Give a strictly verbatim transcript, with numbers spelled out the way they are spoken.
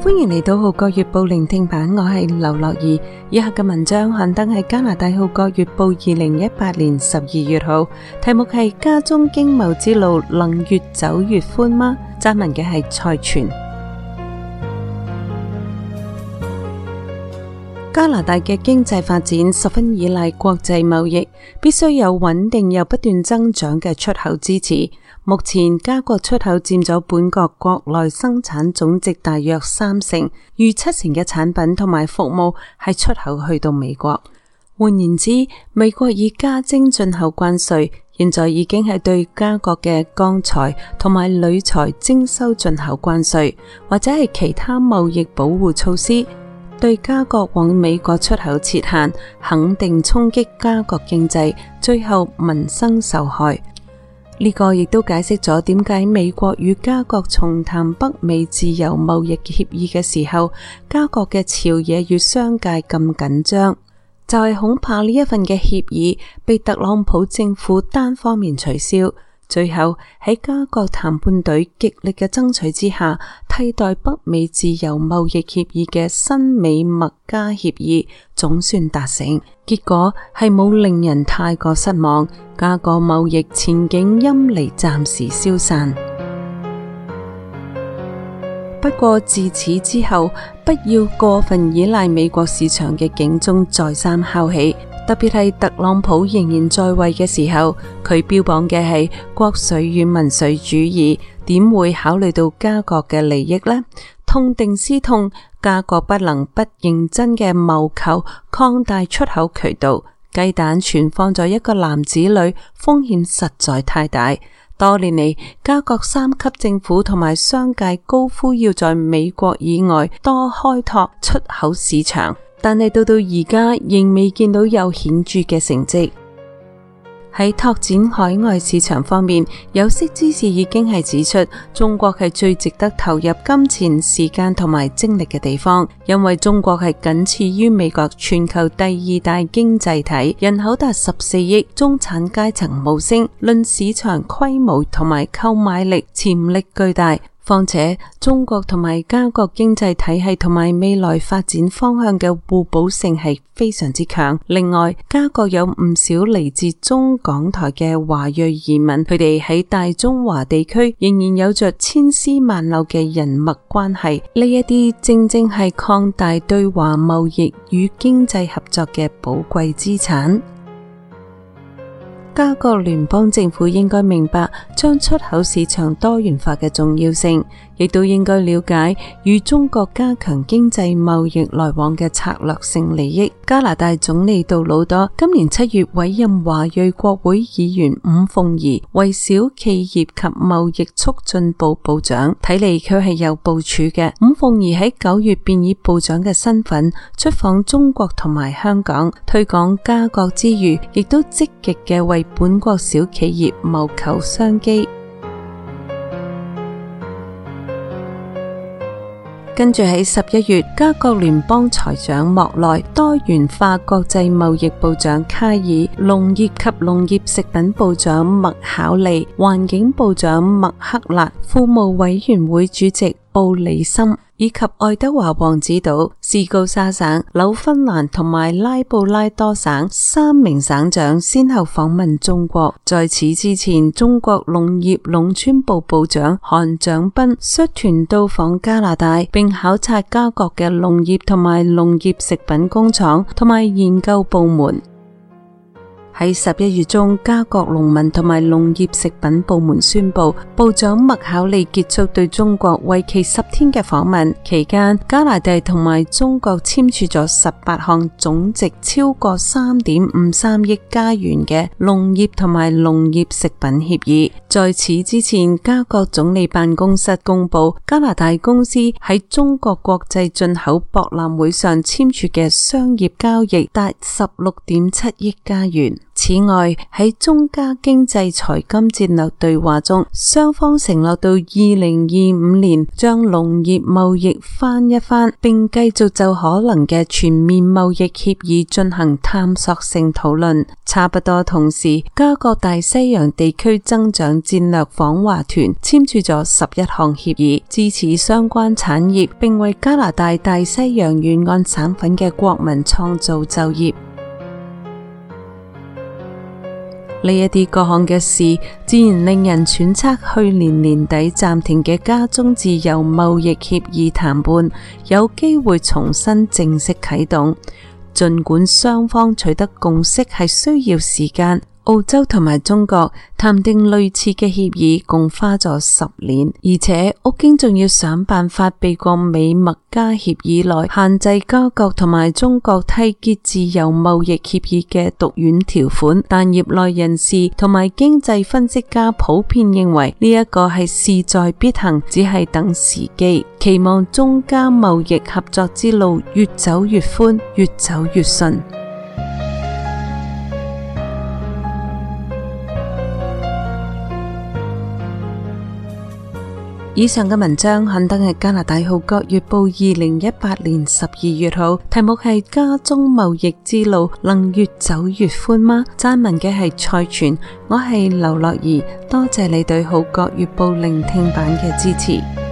歡迎嚟到《號角月報》聆聽版，我係劉樂儀。以下嘅文章刊登喺加拿大《號角月報》二零一八年十二月號，題目係家中經貿之路能越走越寬嗎？撰文嘅係蔡全。加拿大嘅經濟發展十分依賴國際貿易，必須有穩定又不斷增長嘅出口支持。目前加國出口佔咗本國國內生產總值大約三成，逾七成嘅產品同埋服務係出口去到美國。換言之，美國以加徵進口關稅，現在已經係對加國嘅鋼材同埋鋁材徵收進口關稅，或者係其他貿易保護措施，對加國往美國出口設限，肯定衝擊加國經濟，最後民生受害。呢個亦都解釋咗點解美國與加國重談北美自由貿易協議嘅時候，加國嘅朝野與商界咁緊張，就係恐怕呢一份嘅協議被特朗普政府單方面取消，最後喺加國談判隊極力嘅爭取之下，替代北美自由貿易協議嘅新美墨加協議總算達成，結果係冇令人太過失望，加國貿易前景陰霾暫時消散。不過自此之後，不要過分依賴美國市場嘅警鐘再三敲起，特別係特朗普仍然在位嘅時候，佢標榜嘅係國粹與民粹主義，點會考慮到加國嘅利益呢？痛定思痛，加國不能不認真嘅謀求擴大出口渠道，雞蛋全放在一個籃子裏，風險實在太大。多年嚟，加國三級政府同埋商界高呼要在美國以外多開拓出口市場，但係到到而家仍未見到有顯著嘅成績。喺拓展海外市場方面，有識之士已經係指出，中國係最值得投入金錢、時間同埋精力嘅地方，因為中國係僅次於美國全球第二大經濟體，人口達十四億，中產階層無聲，論市場規模同埋購買力潛力巨大。況且中國同埋加國經濟體系同埋未來發展方向嘅互補性係非常之強。另外，加國有唔少嚟自中港台嘅華裔移民，佢哋喺大中華地區仍然有着千絲萬縷嘅人脈關係。呢一啲正正係擴大對華貿易與經濟合作嘅寶貴資產。加國聯邦政府應該明白將出口市場多元化嘅重要性，亦都應該了解與中國加強經濟貿易來往嘅策略性利益。加拿大總理杜魯多今年七月委任華裔國會議員伍鳳儀為小企業及貿易促進部部長，睇嚟佢係有部署嘅。伍鳳儀喺九月便以部長嘅身份出訪中國同埋香港，推廣加國之餘，亦都積極嘅為本國小企業謀求商機。跟住喺十一月，加國聯邦財長莫內、多元化國際貿易部長卡爾、農業及農業食品部長麥考利、環境部長麥克勒、庫務委員會主席布里森以及愛德華王子島、斯高沙省、紐芬蘭同埋拉布拉多省三名省長先後訪問中國。在此之前，中國農業農村部部長韓長斌率團到訪加拿大，並考察加國嘅農業同埋農業食品工廠同埋研究部門。喺十一月中，加國農民同埋農業食品部門宣布，部長麥考利結束對中國為期十天嘅訪問。期間，加拿大同埋中國簽署咗十八項總值超過三點五三億加元嘅農業同埋農業食品協議。在此之前，加國總理辦公室公布，加拿大公司喺中國國際進口博覽會上簽署嘅商業交易達十六點七億加元。 此外，喺中加經濟財金戰略對話中，雙方承諾到二零二五年將農業貿易翻一番，並繼續就可能嘅全面貿易協議進行探索性討論。差不多同時，加國大西洋地區增長戰略訪華團簽署咗十一項協議，支持相關產業，並為加拿大大西洋沿岸省份嘅國民創造就業。呢一啲各項嘅事，自然令人揣測去年年底暫停嘅加中自由貿易協議談判有機會重新正式啟動。儘管雙方取得共識係需要時間，澳洲同埋中國談定類似嘅協議共花咗十年，而且澳經仲要想辦法避過美墨加協議內限制加國同埋中國締結自由貿易協議嘅毒丸條款，但業內人士同埋經濟分析家普遍認為呢一個係勢在必行，只係等時機，期望中加貿易合作之路越走越寬，越走越順。以上嘅文章刊登喺加拿大《號角月報》二零一八年十二月號，題目係加中貿易之路能越走越寬嗎？撰文嘅係蔡全，我係劉樂儀，多謝你對《號角月報》聆聽版嘅支持。